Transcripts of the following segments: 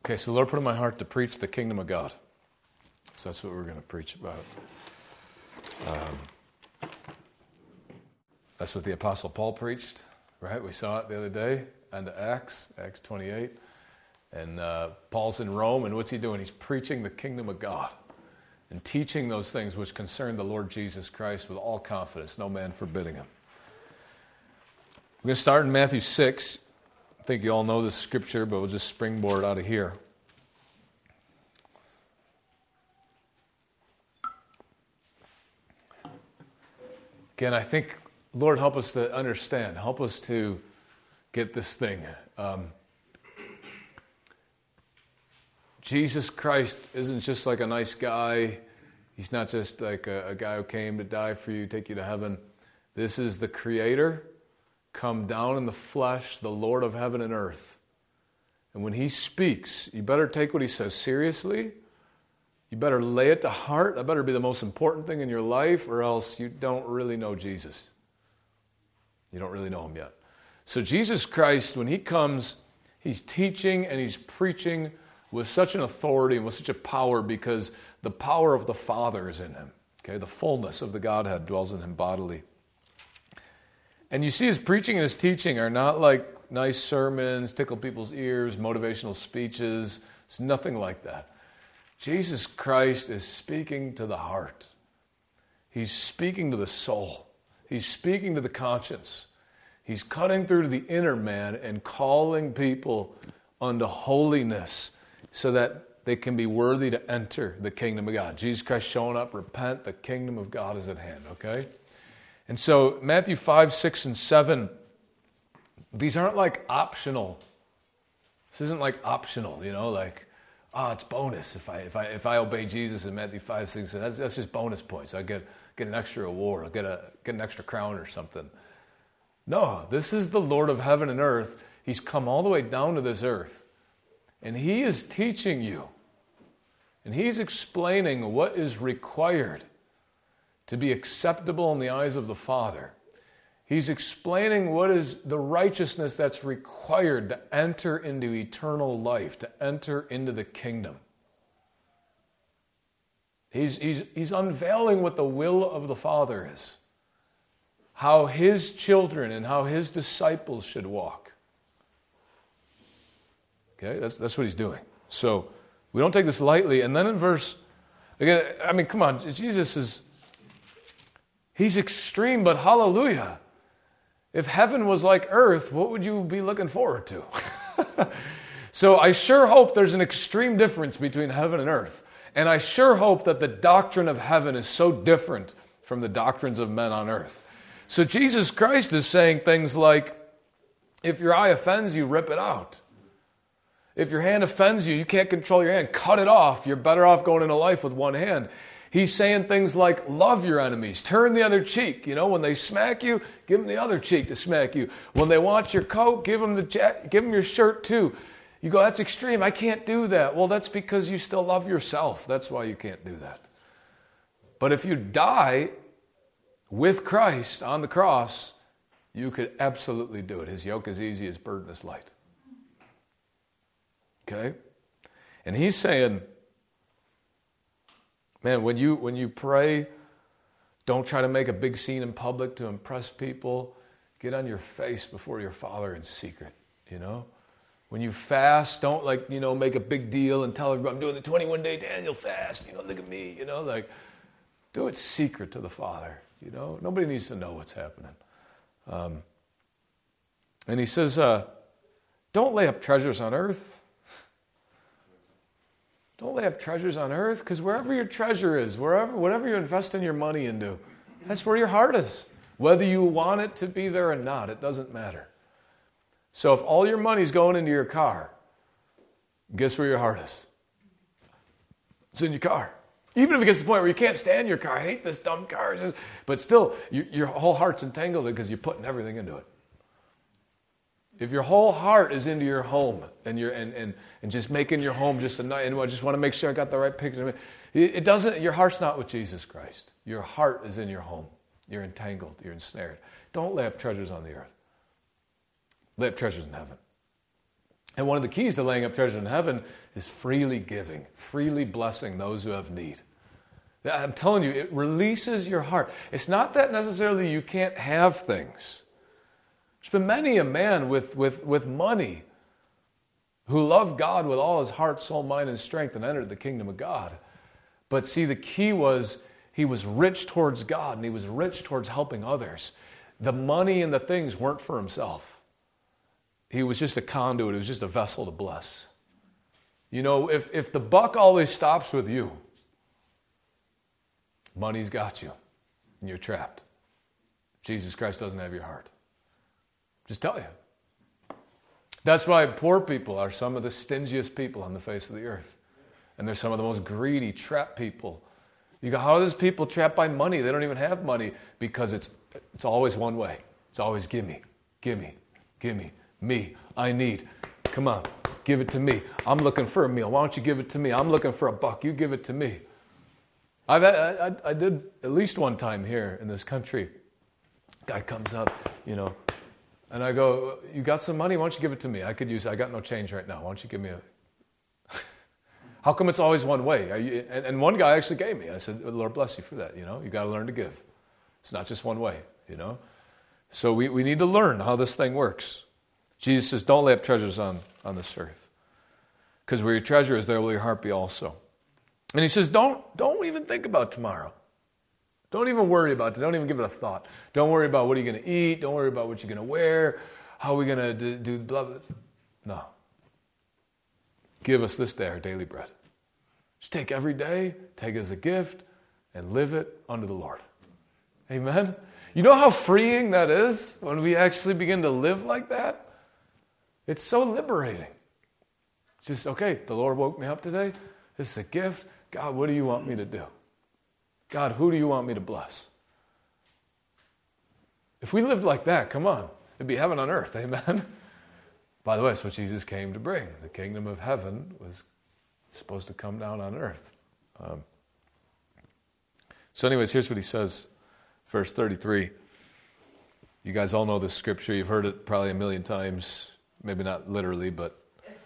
Okay, so the Lord put in my heart to preach the kingdom of God. So that's what we're going to preach about. That's what the Apostle Paul preached, right? We saw it the other day, and Acts 28. And Paul's in Rome, and what's he doing? He's preaching the kingdom of God and teaching those things which concern the Lord Jesus Christ with all confidence, no man forbidding him. We're going to start in Matthew 6. I think you all know this scripture, but we'll just springboard out of here. Again, I think, Lord, help us to understand. Help us to get this thing. Jesus Christ isn't just like a nice guy. He's not just like a guy who came to die for you, take you to heaven. This is the Creator, come down in the flesh, the Lord of heaven and earth. And when he speaks, you better take what he says seriously. You better lay it to heart. That better be the most important thing in your life, or else you don't really know Jesus. You don't really know him yet. So Jesus Christ, when he comes, he's teaching and he's preaching with such an authority and with such a power, because the power of the Father is in him. Okay, the fullness of the Godhead dwells in him bodily. And you see his preaching and his teaching are not like nice sermons, tickle people's ears, motivational speeches. It's nothing like that. Jesus Christ is speaking to the heart. He's speaking to the soul. He's speaking to the conscience. He's cutting through to the inner man and calling people unto holiness so that they can be worthy to enter the kingdom of God. Jesus Christ showing up, repent, the kingdom of God is at hand, okay? And so Matthew 5, 6, and 7, these aren't like optional. This isn't like optional, like, it's bonus if I obey Jesus in Matthew 5, 6, that's just bonus points. I get an extra award. I'll get an extra crown or something. No, this is the Lord of heaven and earth. He's come all the way down to this earth. And he is teaching you. And he's explaining what is required to be acceptable in the eyes of the Father. He's explaining what is the righteousness that's required to enter into eternal life, to enter into the kingdom. He's unveiling what the will of the Father is, how his children and how his disciples should walk. Okay, that's what he's doing. So we don't take this lightly. And then in verse, again, I mean, come on, he's extreme, but hallelujah. If heaven was like earth, what would you be looking forward to? So I sure hope there's an extreme difference between heaven and earth. And I sure hope that the doctrine of heaven is so different from the doctrines of men on earth. So Jesus Christ is saying things like, if your eye offends you, rip it out. If your hand offends you, you can't control your hand, cut it off. You're better off going into life with one hand. He's saying things like, love your enemies, turn the other cheek. When they smack you, give them the other cheek to smack you. When they want your coat, give them your shirt too. You go, that's extreme, I can't do that. Well, that's because you still love yourself. That's why you can't do that. But if you die with Christ on the cross, you could absolutely do it. His yoke is easy, his burden is light. Okay? And he's saying, man, when you pray, don't try to make a big scene in public to impress people. Get on your face before your Father in secret, When you fast, don't make a big deal and tell everybody, I'm doing the 21-day Daniel fast, look at me, do it secret to the Father, Nobody needs to know what's happening. And he says, don't lay up treasures on earth. Don't lay up treasures on earth, because wherever your treasure is, whatever you're investing your money into, that's where your heart is. Whether you want it to be there or not, it doesn't matter. So if all your money's going into your car, guess where your heart is? It's in your car. Even if it gets to the point where you can't stand your car, I hate this dumb car, but still, your whole heart's entangled because you're putting everything into it. If your whole heart is into your home and just making your home just a night, and I just want to make sure I got the right picture, it doesn't. Your heart's not with Jesus Christ. Your heart is in your home. You're entangled. You're ensnared. Don't lay up treasures on the earth. Lay up treasures in heaven. And one of the keys to laying up treasure in heaven is freely giving, freely blessing those who have need. I'm telling you, it releases your heart. It's not that necessarily you can't have things. There's been many a man with money who loved God with all his heart, soul, mind, and strength and entered the kingdom of God. But see, the key was he was rich towards God and he was rich towards helping others. The money and the things weren't for himself. He was just a conduit. It was just a vessel to bless. You know, if the buck always stops with you, money's got you and you're trapped. Jesus Christ doesn't have your heart. Just tell you. That's why poor people are some of the stingiest people on the face of the earth. And they're some of the most greedy, trapped people. You go, how are these people trapped by money? They don't even have money because it's always one way. It's always gimme, gimme, gimme, me, I need. Come on, give it to me. I'm looking for a meal. Why don't you give it to me? I'm looking for a buck. You give it to me. I did at least one time here in this country. Guy comes up, you know, and I go, you got some money? Why don't you give it to me? I got no change right now. Why don't you give me a... How come it's always one way? And one guy actually gave me. I said, Lord bless you for that. You know, you got to learn to give. It's not just one way, you know. So we need to learn how this thing works. Jesus says, don't lay up treasures on this earth. Because where your treasure is, there will your heart be also. And he says, don't even think about tomorrow. Don't even worry about it. Don't even give it a thought. Don't worry about what are you going to eat. Don't worry about what you're going to wear. How are we going to do blah, blah. No. Give us this day our daily bread. Just take every day, take it as a gift, and live it unto the Lord. Amen? You know how freeing that is when we actually begin to live like that? It's so liberating. It's just, okay, the Lord woke me up today. This is a gift. God, what do you want me to do? God, who do you want me to bless? If we lived like that, come on, it'd be heaven on earth, amen? By the way, that's what Jesus came to bring. The kingdom of heaven was supposed to come down on earth. So anyways, here's what he says, verse 33. You guys all know this scripture. You've heard it probably a million times. Maybe not literally, but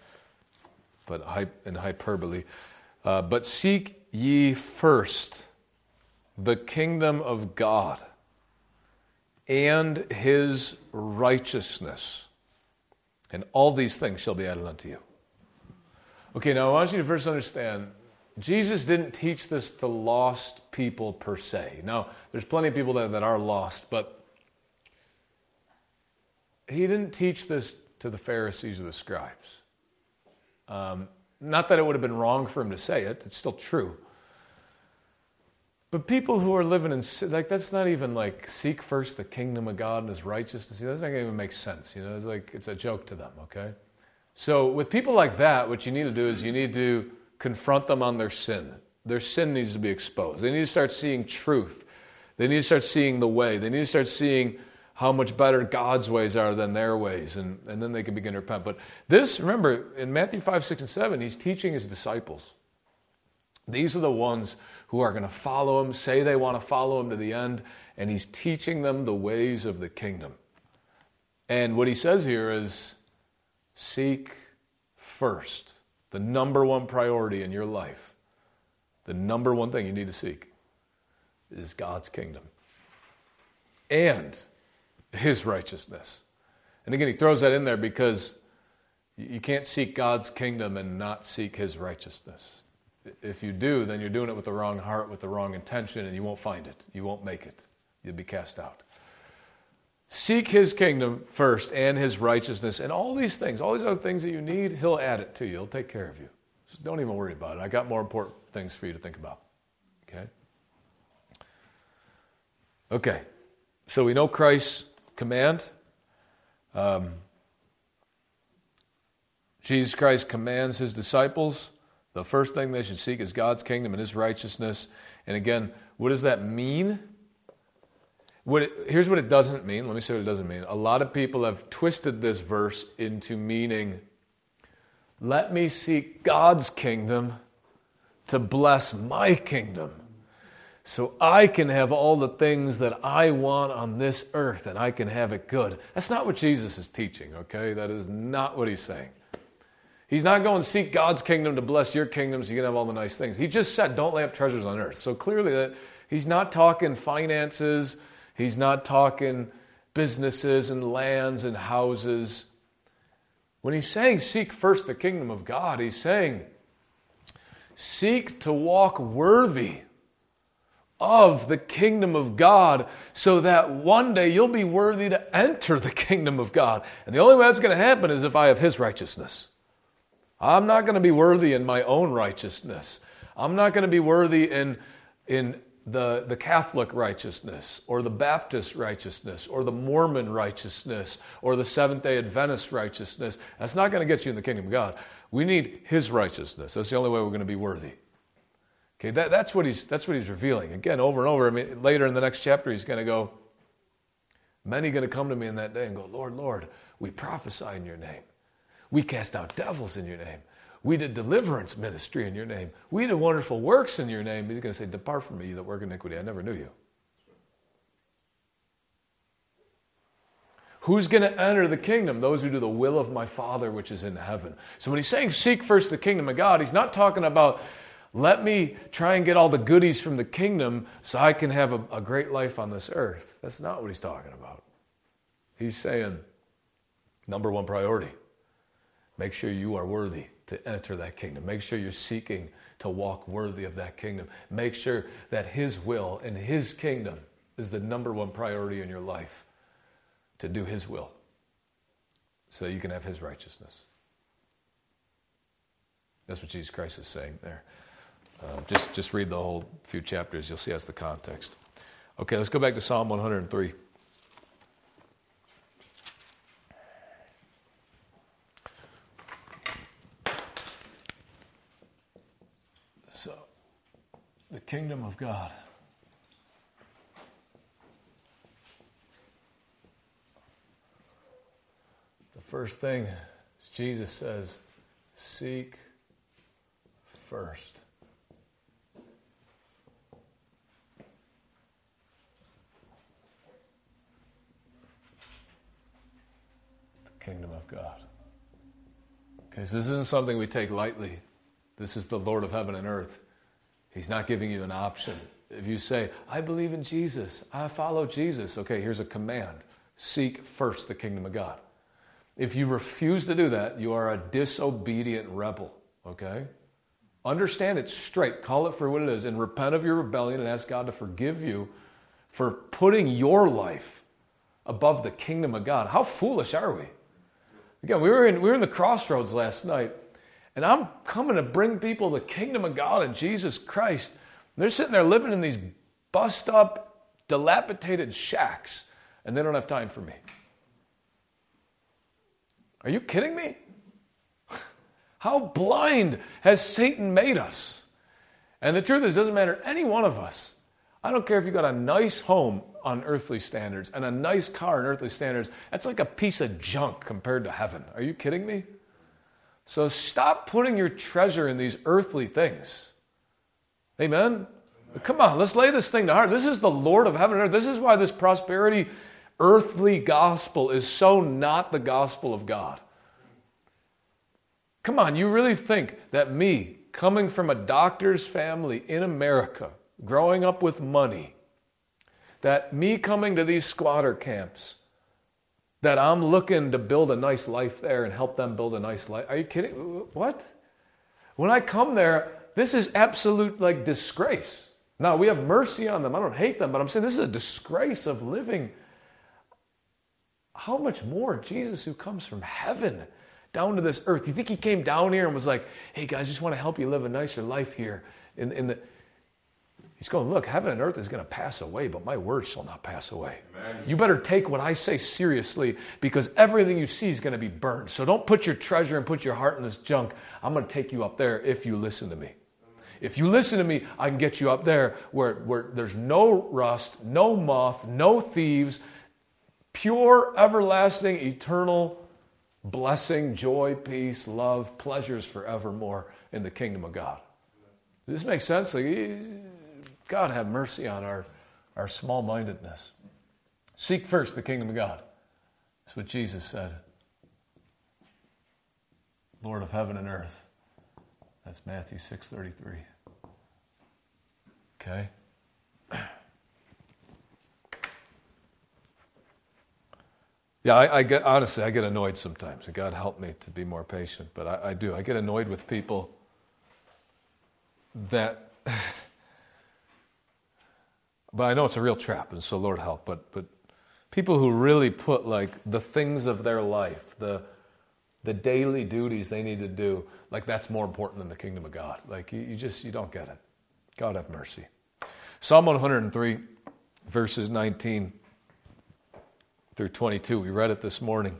in hyperbole. But seek ye first the kingdom of God and his righteousness, and all these things shall be added unto you. Okay, now I want you to first understand, Jesus didn't teach this to lost people per se. Now, there's plenty of people that are lost, but he didn't teach this to the Pharisees or the scribes. Not that it would have been wrong for him to say it. It's still true. But people who are living in sin, like that's not even like seek first the kingdom of God and his righteousness. That doesn't even make sense. You know, it's like it's a joke to them, okay? So with people like that, what you need to do is you need to confront them on their sin. Their sin needs to be exposed. They need to start seeing truth. They need to start seeing the way. They need to start seeing how much better God's ways are than their ways, and then they can begin to repent. But this, remember, in Matthew 5, 6, and 7, he's teaching his disciples. These are the ones who are going to follow him, say they want to follow him to the end, and he's teaching them the ways of the kingdom. And what he says here is, seek first, the number one priority in your life, the number one thing you need to seek is God's kingdom and his righteousness. And again, he throws that in there because you can't seek God's kingdom and not seek his righteousness. If you do, then you're doing it with the wrong heart, with the wrong intention, and you won't find it. You won't make it. You'll be cast out. Seek his kingdom first and his righteousness, and all these things, all these other things that you need, he'll add it to you. He'll take care of you. Just don't even worry about it. I got more important things for you to think about. Okay. So we know Christ's command. Jesus Christ commands his disciples. The first thing they should seek is God's kingdom and his righteousness. And again, what does that mean? Here's what it doesn't mean. Let me say what it doesn't mean. A lot of people have twisted this verse into meaning, let me seek God's kingdom to bless my kingdom so I can have all the things that I want on this earth and I can have it good. That's not what Jesus is teaching, okay? That is not what he's saying. He's not going to seek God's kingdom to bless your kingdom so you can have all the nice things. He just said, don't lay up treasures on earth. So clearly that he's not talking finances. He's not talking businesses and lands and houses. When he's saying seek first the kingdom of God, he's saying seek to walk worthy of the kingdom of God so that one day you'll be worthy to enter the kingdom of God. And the only way that's going to happen is if I have his righteousness. I'm not going to be worthy in my own righteousness. I'm not going to be worthy in the Catholic righteousness or the Baptist righteousness or the Mormon righteousness or the Seventh-day Adventist righteousness. That's not going to get you in the kingdom of God. We need his righteousness. That's the only way we're going to be worthy. Okay, that's what he's revealing. Again, over and over. I mean, later in the next chapter, he's going to go, many going to come to me in that day and go, Lord, Lord, we prophesy in your name. We cast out devils in your name. We did deliverance ministry in your name. We did wonderful works in your name. He's going to say, depart from me, you that work iniquity. I never knew you. Who's going to enter the kingdom? Those who do the will of my Father which is in heaven. So when he's saying seek first the kingdom of God, he's not talking about let me try and get all the goodies from the kingdom so I can have a great life on this earth. That's not what he's talking about. He's saying, number one priority, make sure you are worthy to enter that kingdom. Make sure you're seeking to walk worthy of that kingdom. Make sure that his will and his kingdom is the number one priority in your life, to do his will so you can have his righteousness. That's what Jesus Christ is saying there. Just read the whole few chapters. You'll see that's the context. Okay, let's go back to Psalm 103. So, the kingdom of God. The first thing is Jesus says, seek first. The kingdom of God. Okay, so this isn't something we take lightly. This is the Lord of heaven and earth. He's not giving you an option. If you say, I believe in Jesus, I follow Jesus, okay, here's a command. Seek first the kingdom of God. If you refuse to do that, you are a disobedient rebel, okay? Understand it straight. Call it for what it is and repent of your rebellion and ask God to forgive you for putting your life above the kingdom of God. How foolish are we? Again, we were in the crossroads last night. And I'm coming to bring people the kingdom of God and Jesus Christ. And they're sitting there living in these bust up, dilapidated shacks, and they don't have time for me. Are you kidding me? How blind has Satan made us? And the truth is, it doesn't matter any one of us. I don't care if you got a nice home on earthly standards and a nice car on earthly standards. That's like a piece of junk compared to heaven. Are you kidding me? So stop putting your treasure in these earthly things. Amen? Come on, let's lay this thing to heart. This is the Lord of heaven and earth. This is why this prosperity earthly gospel is so not the gospel of God. Come on, you really think that me, coming from a doctor's family in America, growing up with money, that me coming to these squatter camps, that I'm looking to build a nice life there and help them build a nice life. Are you kidding? What? When I come there, this is absolute disgrace. Now, we have mercy on them. I don't hate them, but I'm saying this is a disgrace of living. How much more Jesus, who comes from heaven down to this earth? You think he came down here and was like, hey guys, just want to help you live a nicer life here He's going, look, heaven and earth is going to pass away, but my word shall not pass away. Amen. You better take what I say seriously, because everything you see is going to be burned. So don't put your treasure and put your heart in this junk. I'm going to take you up there if you listen to me. If you listen to me, I can get you up there where there's no rust, no moth, no thieves, pure, everlasting, eternal blessing, joy, peace, love, pleasures forevermore in the kingdom of God. Does this make sense? God have mercy on our small-mindedness. Seek first the kingdom of God. That's what Jesus said. Lord of heaven and earth. That's Matthew 6:33. Okay? Yeah, I get annoyed sometimes, and God help me to be more patient, but I do. I get annoyed with people that, but I know it's a real trap, and so Lord help, but people who really put like the things of their life, the daily duties they need to do, like that's more important than the kingdom of God. Like you don't get it. God have mercy. Psalm 103, verses 19 through 22. We read it this morning.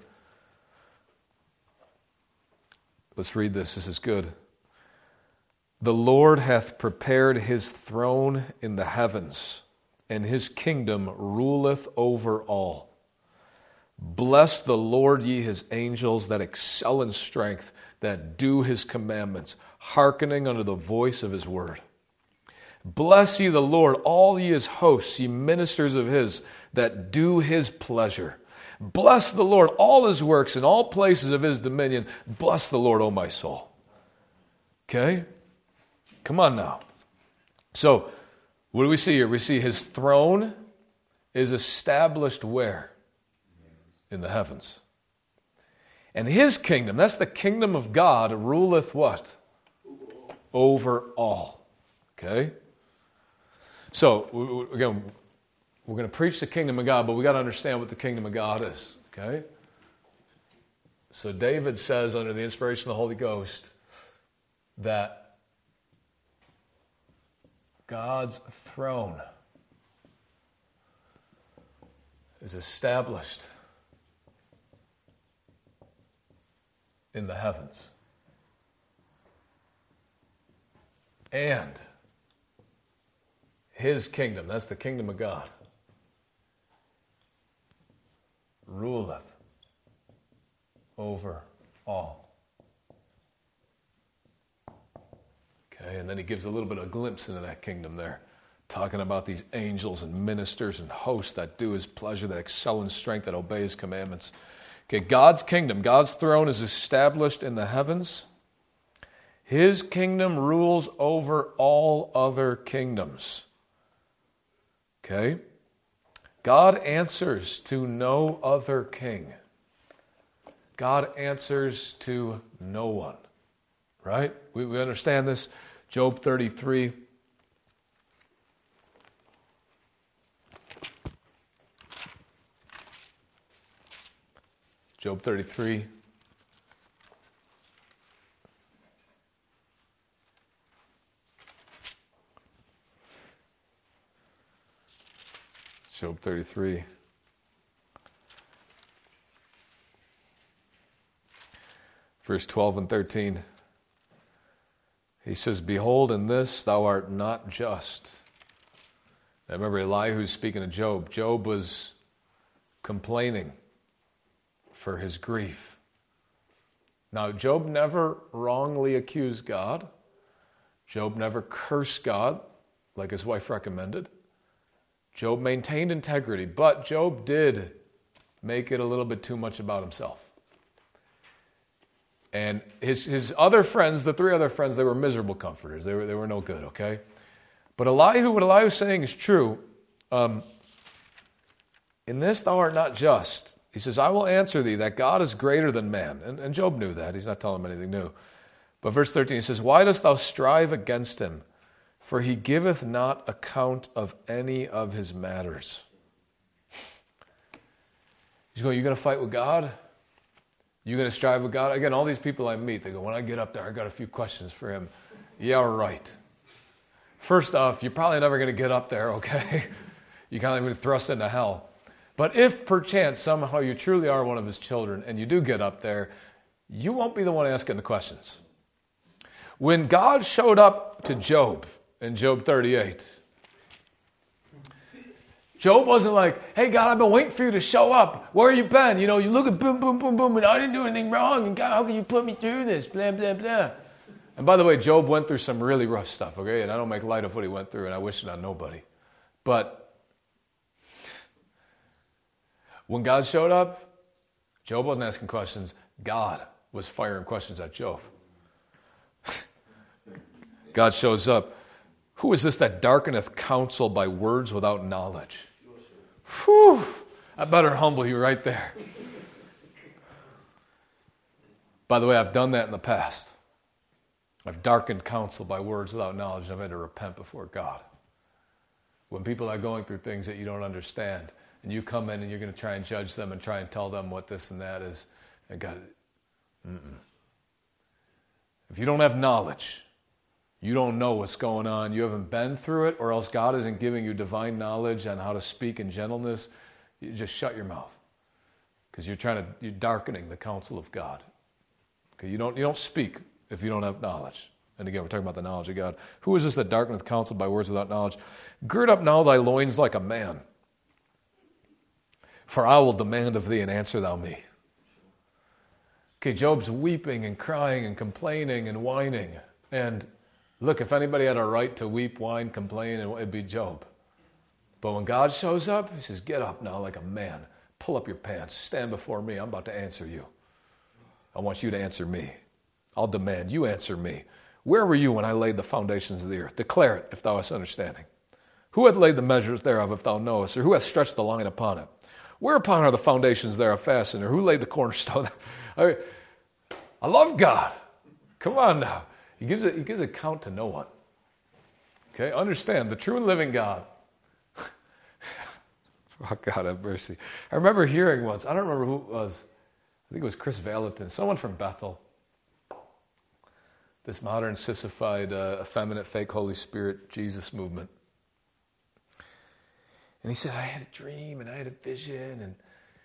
Let's read this. This is good. The Lord hath prepared his throne in the heavens, and his kingdom ruleth over all. Bless the Lord, ye his angels that excel in strength, that do his commandments, hearkening unto the voice of his word. Bless ye the Lord, all ye his hosts, ye ministers of his, that do his pleasure. Bless the Lord, all his works, in all places of his dominion. Bless the Lord, O my soul. Okay? Come on now. So, what do we see here? We see his throne is established where? In the heavens. And his kingdom, that's the kingdom of God, ruleth what? Over all. Okay? So, again, we're going to preach the kingdom of God, but we got to understand what the kingdom of God is. Okay? So David says, under the inspiration of the Holy Ghost, that God's throne is established in the heavens. And his kingdom, that's the kingdom of God, ruleth over all. Okay, and then he gives a little bit of a glimpse into that kingdom there, talking about these angels and ministers and hosts that do his pleasure, that excel in strength, that obey his commandments. Okay, God's kingdom, God's throne is established in the heavens. His kingdom rules over all other kingdoms. Okay? God answers to no other king. God answers to no one. Right? We understand this. Job 33. Job 33. Job 33. Verse 12 and 13. He says, behold, in this thou art not just. Now remember Elihu's speaking to Job. Job was complaining for his grief. Now, Job never wrongly accused God. Job never cursed God like his wife recommended. Job maintained integrity, but Job did make it a little bit too much about himself. And his other friends, the three other friends, they were miserable comforters. They were no good, okay? But Elihu, what Elihu's saying is true. In this thou art not just. He says, I will answer thee that God is greater than man. And Job knew that. He's not telling him anything new. But verse 13, he says, why dost thou strive against him? For he giveth not account of any of his matters. He's going, you're going to fight with God? You're going to strive with God? Again, all these people I meet, they go, when I get up there, I got a few questions for him. Yeah, right. First off, you're probably never going to get up there, okay? You're kind of going to thrust into hell. But if perchance somehow you truly are one of his children and you do get up there, you won't be the one asking the questions. When God showed up to Job in Job 38, Job wasn't like, hey, God, I've been waiting for you to show up. Where you been? You know, you look at boom, boom, boom, boom, and I didn't do anything wrong. And God, how can you put me through this? Blah, blah, blah. And by the way, Job went through some really rough stuff, okay? And I don't make light of what he went through, and I wish it on nobody. But when God showed up, Job wasn't asking questions. God was firing questions at Job. God shows up. Who is this that darkeneth counsel by words without knowledge? Whew, I better humble you right there. By the way, I've done that in the past. I've darkened counsel by words without knowledge, and I've had to repent before God. When people are going through things that you don't understand, and you come in and you're going to try and judge them and try and tell them what this and that is, and God, if you don't have knowledge, you don't know what's going on, you haven't been through it, or else God isn't giving you divine knowledge on how to speak in gentleness, you just shut your mouth. Because you're darkening the counsel of God. Okay, you don't speak if you don't have knowledge. And again, we're talking about the knowledge of God. Who is this that darkeneth counsel by words without knowledge? Gird up now thy loins like a man, for I will demand of thee, and answer thou me. Okay, Job's weeping and crying and complaining and whining. And look, if anybody had a right to weep, whine, complain, it'd be Job. But when God shows up, he says, get up now like a man. Pull up your pants. Stand before me. I'm about to answer you. I want you to answer me. I'll demand you answer me. Where were you when I laid the foundations of the earth? Declare it, if thou hast understanding. Who hath laid the measures thereof, if thou knowest? Or who hath stretched the line upon it? Whereupon are the foundations thereof fastened? Or who laid the cornerstone? I love God. Come on now. He gives account to no one. Okay, understand, the true and living God. Oh, God have mercy. I remember hearing once, I don't remember who it was, I think it was Chris Valentin, someone from Bethel. This modern, sissified, effeminate, fake Holy Spirit, Jesus movement. And he said, I had a dream and I had a vision and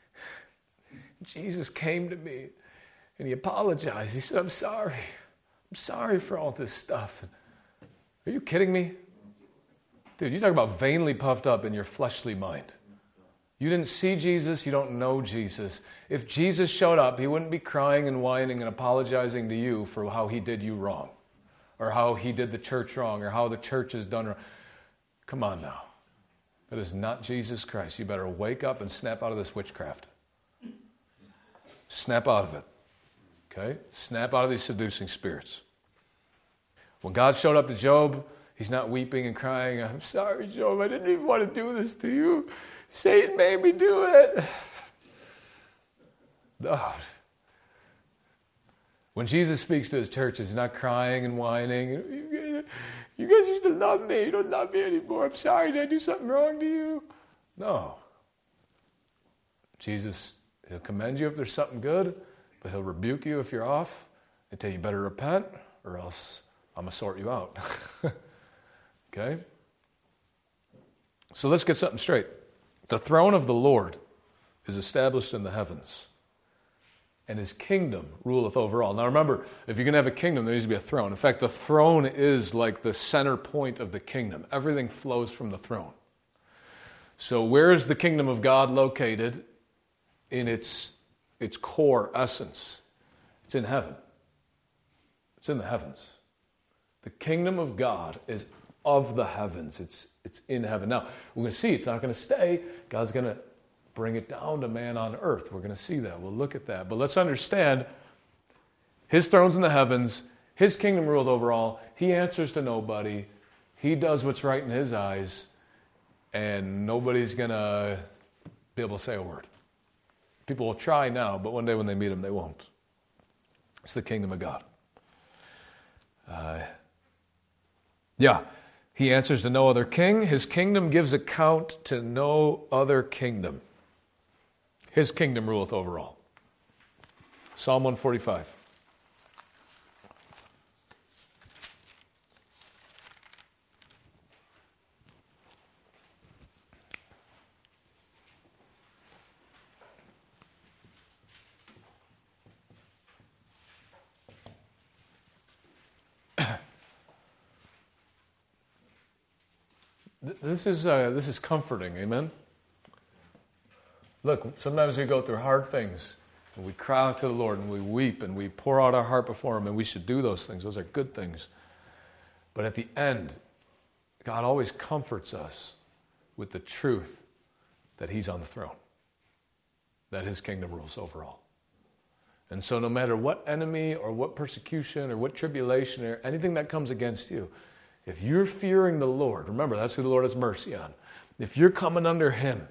Jesus came to me and he apologized. He said, I'm sorry. I'm sorry for all this stuff. Are you kidding me? Dude, you talk about vainly puffed up in your fleshly mind. You didn't see Jesus, you don't know Jesus. If Jesus showed up, he wouldn't be crying and whining and apologizing to you for how he did you wrong, or how he did the church wrong, or how the church is done wrong. Come on now. That is not Jesus Christ. You better wake up and snap out of this witchcraft. Snap out of it. Okay? Snap out of these seducing spirits. When God showed up to Job, he's not weeping and crying, I'm sorry, Job, I didn't even want to do this to you. Satan made me do it. No. When Jesus speaks to his church, he's not crying and whining. You guys used to love me. You don't love me anymore. I'm sorry. Did I do something wrong to you? No. Jesus, he'll commend you if there's something good, but he'll rebuke you if you're off and tell you better repent or else I'm going to sort you out. Okay? So let's get something straight. The throne of the Lord is established in the heavens, and his kingdom ruleth over all. Now remember, if you're going to have a kingdom, there needs to be a throne. In fact, the throne is like the center point of the kingdom. Everything flows from the throne. So where is the kingdom of God located in its core essence? It's in heaven. It's in the heavens. The kingdom of God is of the heavens. It's in heaven. Now, we're going to see it's not going to stay. God's going to bring it down to man on earth. We're going to see that. We'll look at that. But let's understand, his throne's in the heavens. His kingdom ruled over all. He answers to nobody. He does what's right in his eyes. And nobody's going to be able to say a word. People will try now, but one day when they meet him, they won't. It's the kingdom of God. He answers to no other king. His kingdom gives account to no other kingdom. His kingdom ruleth over all. Psalm 145. This is comforting, amen? Look, sometimes we go through hard things, and we cry out to the Lord, and we weep, and we pour out our heart before him, and we should do those things. Those are good things. But at the end, God always comforts us with the truth that he's on the throne, that his kingdom rules over all. And so no matter what enemy or what persecution or what tribulation or anything that comes against you, if you're fearing the Lord, remember that's who the Lord has mercy on. If you're coming under him,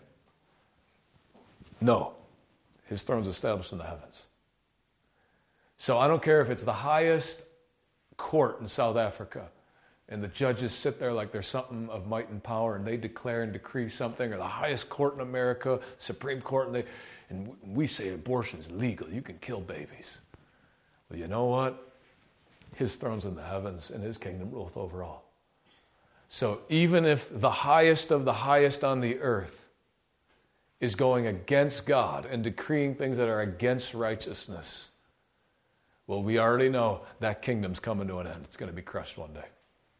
no, his throne's established in the heavens. So I don't care if it's the highest court in South Africa and the judges sit there like there's something of might and power and they declare and decree something, or the highest court in America, Supreme Court, and we say abortion is legal. You can kill babies. Well, you know what? His throne's in the heavens and his kingdom ruleth over all. So even if the highest of the highest on the earth is going against God and decreeing things that are against righteousness, well, we already know that kingdom's coming to an end. It's going to be crushed one day.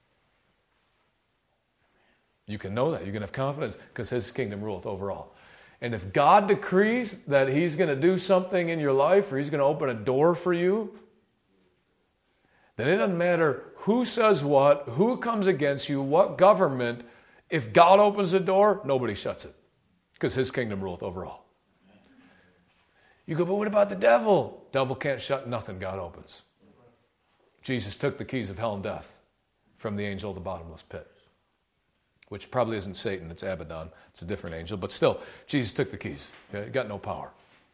You can know that. You can have confidence because his kingdom ruleth over all. And if God decrees that he's going to do something in your life or he's going to open a door for you, then it doesn't matter who says what, who comes against you, what government. If God opens the door, nobody shuts it because his kingdom ruleth over all. You go, but what about the devil? Devil can't shut nothing God opens. Jesus took the keys of hell and death from the angel of the bottomless pit, which probably isn't Satan, it's Abaddon. It's a different angel, but still, Jesus took the keys. Okay? He got no power.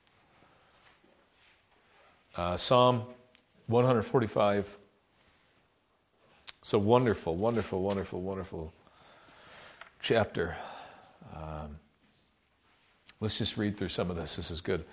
Psalm 145. It's a wonderful, wonderful, wonderful, wonderful chapter. Let's just read through some of this. This is good.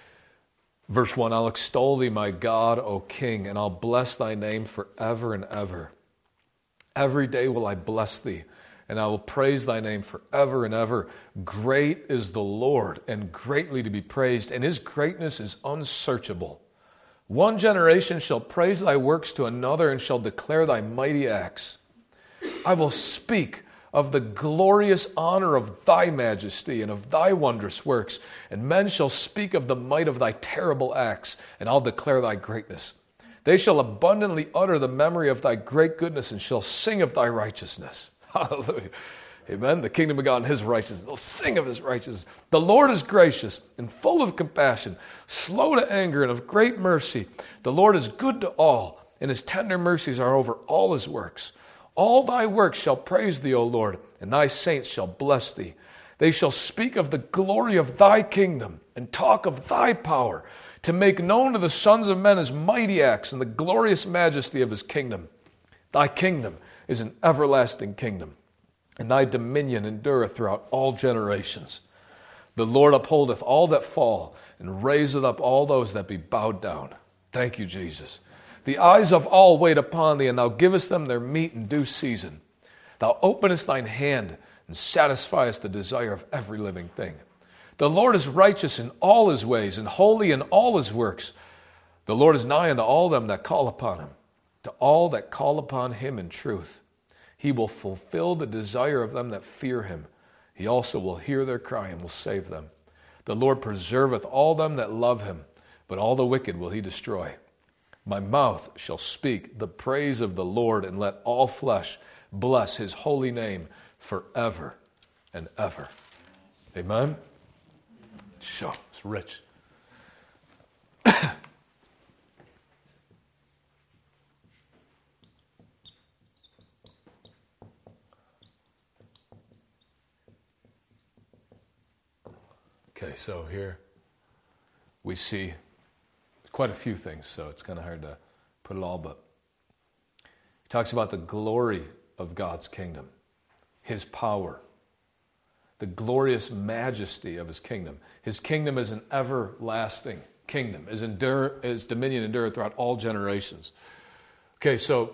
Verse 1, I'll extol thee, my God, O King, and I'll bless thy name forever and ever. Every day will I bless thee, and I will praise thy name forever and ever. Great is the Lord, and greatly to be praised, and his greatness is unsearchable. One generation shall praise thy works to another, and shall declare thy mighty acts. I will speak of the glorious honor of thy majesty and of thy wondrous works, and men shall speak of the might of thy terrible acts, and I'll declare thy greatness. They shall abundantly utter the memory of thy great goodness, and shall sing of thy righteousness. Hallelujah. Amen. The kingdom of God and his righteousness. They'll sing of his righteousness. The Lord is gracious and full of compassion, slow to anger and of great mercy. The Lord is good to all, and his tender mercies are over all his works. All thy works shall praise thee, O Lord, and thy saints shall bless thee. They shall speak of the glory of thy kingdom and talk of thy power, to make known to the sons of men his mighty acts and the glorious majesty of his kingdom. Thy kingdom is an everlasting kingdom, and thy dominion endureth throughout all generations. The Lord upholdeth all that fall, and raiseth up all those that be bowed down. Thank you, Jesus. The eyes of all wait upon thee, and thou givest them their meat in due season. Thou openest thine hand, and satisfiest the desire of every living thing. The Lord is righteous in all his ways, and holy in all his works. The Lord is nigh unto all them that call upon him, to all that call upon him in truth. He will fulfill the desire of them that fear him. He also will hear their cry and will save them. The Lord preserveth all them that love him, but all the wicked will he destroy. My mouth shall speak the praise of the Lord, and let all flesh bless his holy name forever and ever. Amen? Sure, it's rich. Okay, so here we see quite a few things, so it's kind of hard to put it all, but he talks about the glory of God's kingdom, his power, the glorious majesty of his kingdom. His kingdom is an everlasting kingdom. His dominion endureth throughout all generations. Okay, so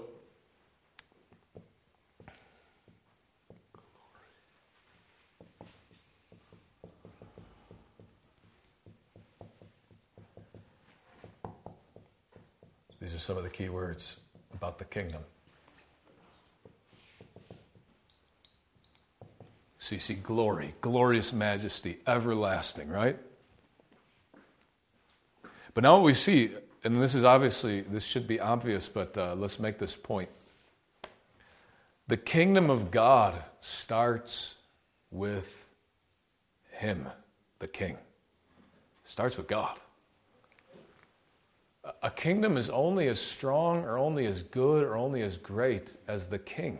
these are some of the key words about the kingdom. See, glory, glorious majesty, everlasting, right? But now what we see, and this should be obvious, but let's make this point. The kingdom of God starts with him, the king. Starts with God. A kingdom is only as strong or only as good or only as great as the king.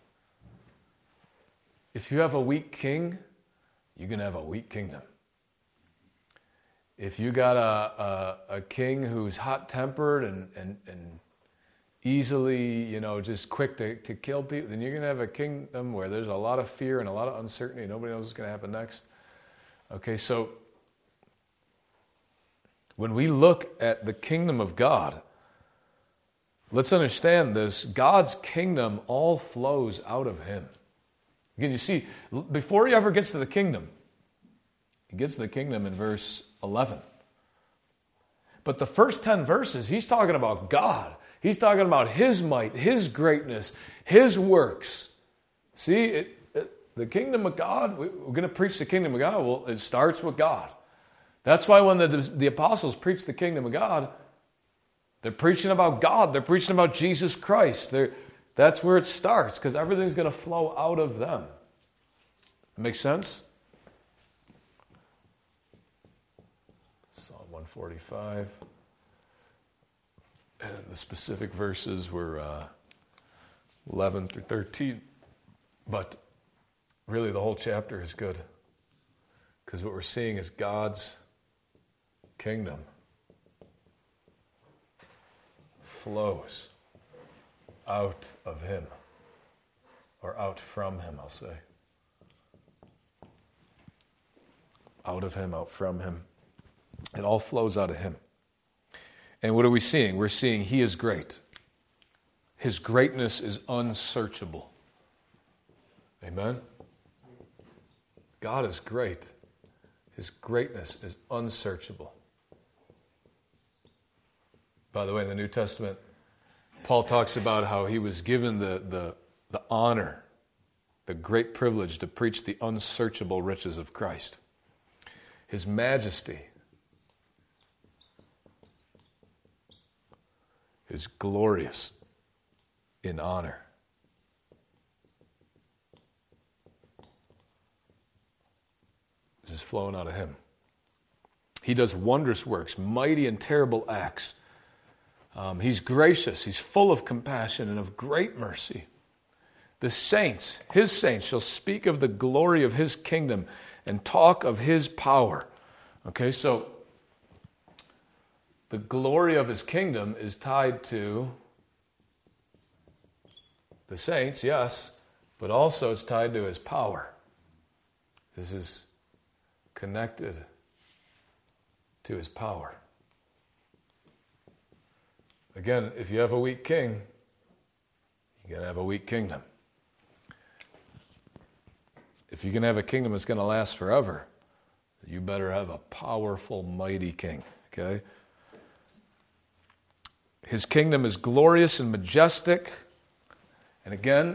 If you have a weak king, you can have a weak kingdom. If you got a king who's hot-tempered and easily, just quick to kill people, then you're going to have a kingdom where there's a lot of fear and a lot of uncertainty. Nobody knows what's going to happen next. Okay, so when we look at the kingdom of God, let's understand this. God's kingdom all flows out of him. Again, you see, before he ever gets to the kingdom, he gets to the kingdom in verse 11. But the first 10 verses, he's talking about God. He's talking about his might, his greatness, his works. See, the kingdom of God, we're going to preach the kingdom of God. Well, it starts with God. That's why when the apostles preach the kingdom of God, they're preaching about God. They're preaching about Jesus Christ. That's where it starts, because everything's going to flow out of them. Make sense? Psalm 145. And the specific verses were 11 through 13. But really the whole chapter is good, because what we're seeing is God's kingdom flows out of him, or out from him, I'll say. Out of him, out from him. It all flows out of him. And what are we seeing? We're seeing he is great. His greatness is unsearchable. Amen? God is great. His greatness is unsearchable. By the way, in the New Testament, Paul talks about how he was given the honor, the great privilege to preach the unsearchable riches of Christ. His majesty is glorious in honor. This is flowing out of him. He does wondrous works, mighty and terrible acts. He's gracious. He's full of compassion and of great mercy. The saints, his saints, shall speak of the glory of his kingdom and talk of his power. Okay, so the glory of his kingdom is tied to the saints, yes, but also it's tied to his power. This is connected to his power. Again, if you have a weak king, you're going to have a weak kingdom. If you're going to have a kingdom that's going to last forever, you better have a powerful, mighty king, okay? His kingdom is glorious and majestic. And again,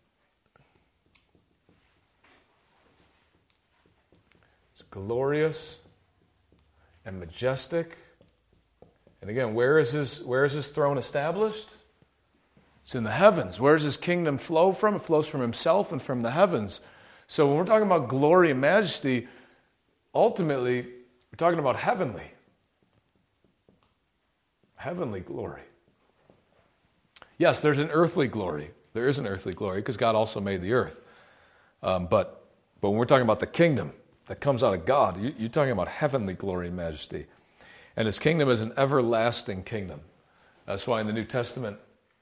it's glorious and majestic. And again, where is his throne established? It's in the heavens. Where does his kingdom flow from? It flows from himself and from the heavens. So when we're talking about glory and majesty, ultimately, we're talking about heavenly. Heavenly glory. Yes, there's an earthly glory. There is an earthly glory because God also made the earth. But when we're talking about the kingdom that comes out of God, you're talking about heavenly glory and majesty. And his kingdom is an everlasting kingdom. That's why in the New Testament,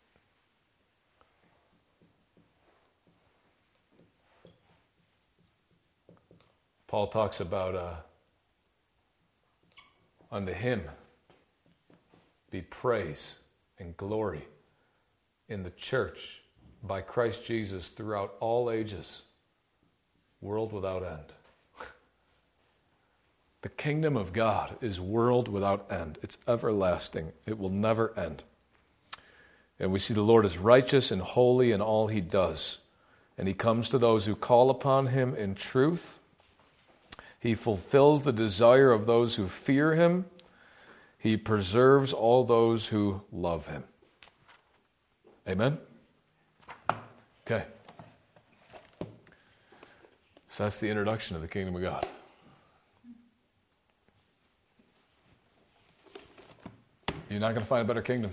Paul talks about unto him be praise and glory in the church by Christ Jesus throughout all ages, world without end. The kingdom of God is world without end. It's everlasting. It will never end. And we see the Lord is righteous and holy in all he does. And he comes to those who call upon him in truth. He fulfills the desire of those who fear him. He preserves all those who love him. Amen? Okay. So that's the introduction of the kingdom of God. You're not going to find a better kingdom.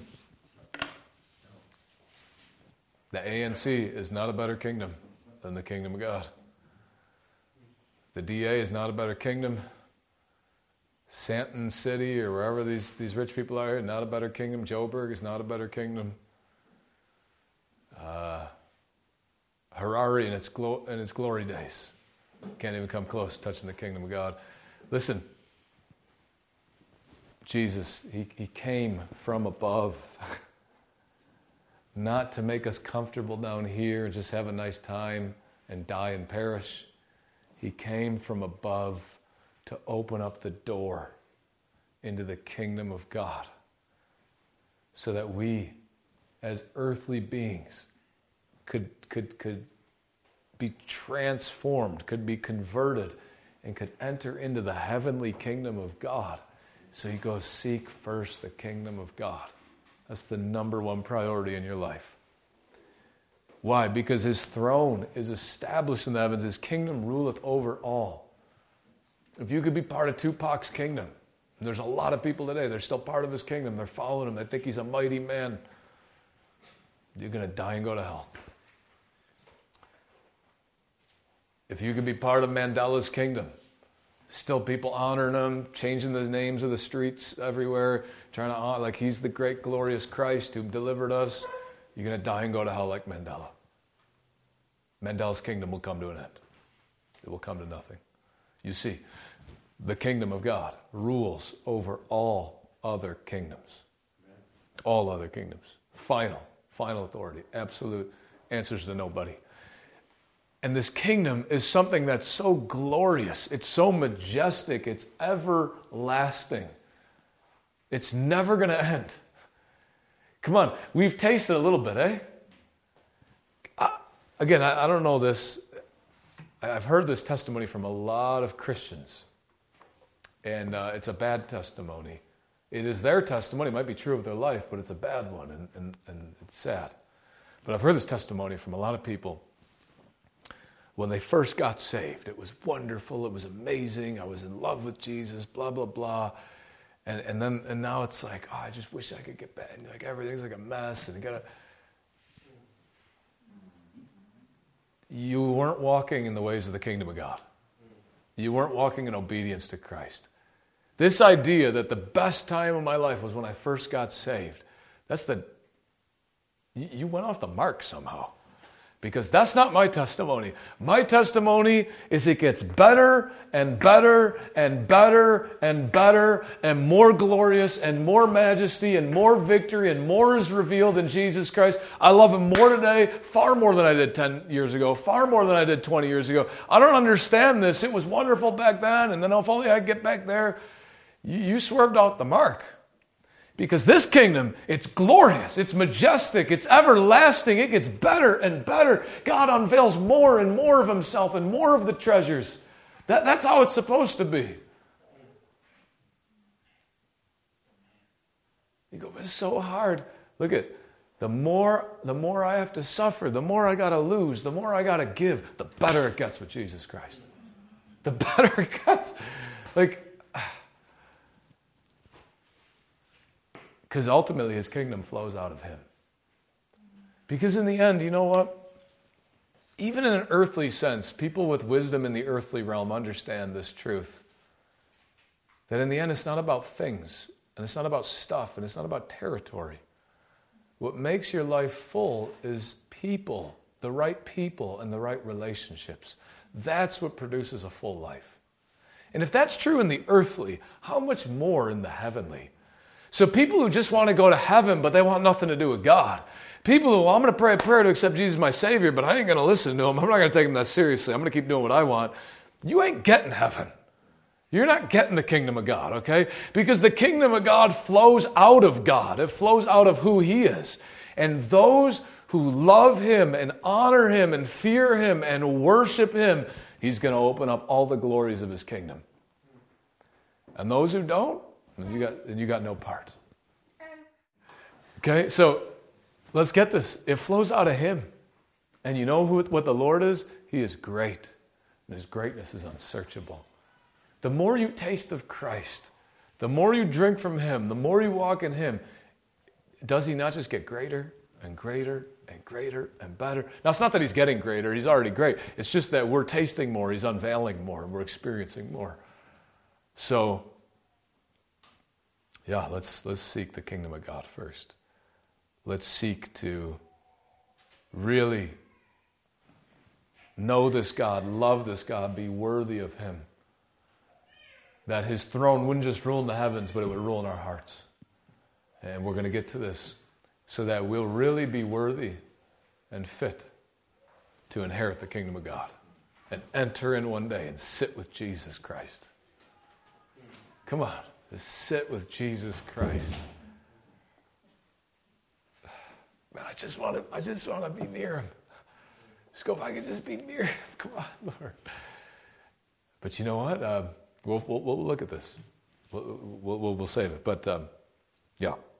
The ANC is not a better kingdom than the kingdom of God. The DA is not a better kingdom. Santon City or wherever these rich people are, not a better kingdom. Joburg is not a better kingdom. Harare in its glory days can't even come close to touching the kingdom of God. Listen, Jesus, he came from above, not to make us comfortable down here and just have a nice time and die and perish. He came from above to open up the door into the kingdom of God so that we, as earthly beings, could be transformed, could be converted, and could enter into the heavenly kingdom of God. So he goes, seek first the kingdom of God. That's the number one priority in your life. Why? Because his throne is established in the heavens. His kingdom ruleth over all. If you could be part of Tupac's kingdom, and there's a lot of people today, they're still part of his kingdom. They're following him. They think he's a mighty man. You're going to die and go to hell. If you could be part of Mandela's kingdom, still people honoring him, changing the names of the streets everywhere, trying to honor, like he's the great glorious Christ who delivered us, you're going to die and go to hell like Mandela. Mandela's kingdom will come to an end. It will come to nothing. You see, the kingdom of God rules over all other kingdoms. All other kingdoms. Final authority. Absolute answers to nobody. And this kingdom is something that's so glorious. It's so majestic. It's everlasting. It's never going to end. Come on, we've tasted a little bit, eh? I don't know this. I've heard this testimony from a lot of Christians. And it's a bad testimony. It is their testimony. It might be true of their life, but it's a bad one, and it's sad. But I've heard this testimony from a lot of people. When they first got saved, it was wonderful, it was amazing, I was in love with Jesus, blah, blah, blah. And now it's like, I just wish I could get back. And like everything's like a mess, and you weren't walking in the ways of the kingdom of God. You weren't walking in obedience to Christ. This idea that the best time of my life was when I first got saved, you went off the mark somehow. Because that's not my testimony. My testimony is it gets better and better and better and better and more glorious and more majesty and more victory and more is revealed in Jesus Christ. I love him more today, far more than I did 10 years ago, far more than I did 20 years ago. I don't understand this. It was wonderful back then, and then if only I'd get back there. You swerved out the mark. Because this kingdom, it's glorious, it's majestic, it's everlasting, it gets better and better. God unveils more and more of himself and more of the treasures. That's how it's supposed to be. You go, but it's so hard. Look at the more I have to suffer, the more I got to lose, the more I got to give, the better it gets with Jesus Christ. The better it gets. Because ultimately his kingdom flows out of him. Because in the end, you know what? Even in an earthly sense, people with wisdom in the earthly realm understand this truth. That in the end, it's not about things, and it's not about stuff, and it's not about territory. What makes your life full is people, the right people and the right relationships. That's what produces a full life. And if that's true in the earthly, how much more in the heavenly? So people who just want to go to heaven, but they want nothing to do with God. People who, I'm going to pray a prayer to accept Jesus as my Savior, but I ain't going to listen to him. I'm not going to take him that seriously. I'm going to keep doing what I want. You ain't getting heaven. You're not getting the kingdom of God, okay? Because the kingdom of God flows out of God. It flows out of who he is. And those who love him and honor him and fear him and worship him, he's going to open up all the glories of his kingdom. And those who don't, you got no part. Okay, so let's get this. It flows out of him. And you know what the Lord is? He is great. And his greatness is unsearchable. The more you taste of Christ, the more you drink from him, the more you walk in him, does he not just get greater and greater and greater and better? Now, it's not that he's getting greater. He's already great. It's just that we're tasting more. He's unveiling more. And we're experiencing more. So, yeah, let's seek the kingdom of God first. Let's seek to really know this God, love this God, be worthy of him. That his throne wouldn't just rule in the heavens, but it would rule in our hearts. And we're going to get to this so that we'll really be worthy and fit to inherit the kingdom of God and enter in one day and sit with Jesus Christ. Come on, just sit with Jesus Christ. Man, I just want to be near him. Just go, if I could just be near him. Come on, Lord. But you know what? We'll look at this. We'll save it. But yeah.